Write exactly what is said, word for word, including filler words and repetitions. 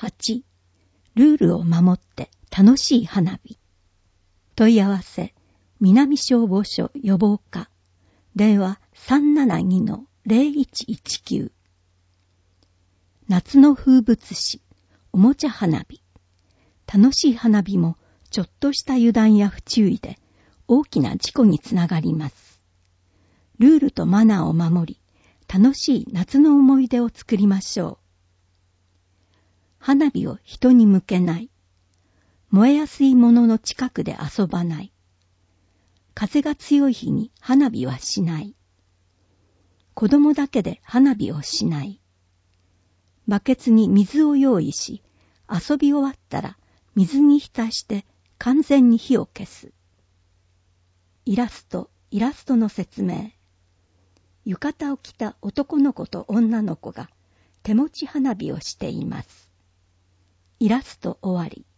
はち、ルールを守って楽しい花火。問い合わせ、南消防署予防課、電話 さんななにのゼロいちいちきゅう。夏の風物詩、おもちゃ花火。楽しい花火もちょっとした油断や不注意で大きな事故につながります。ルールとマナーを守り、楽しい夏の思い出を作りましょう。花火を人に向けない。燃えやすいものの近くで遊ばない。風が強い日に花火はしない。子供だけで花火をしない。バケツに水を用意し、遊び終わったら水に浸して完全に火を消す。イラスト、イラストの説明。浴衣を着た男の子と女の子が手持ち花火をしています。イラスト終わり。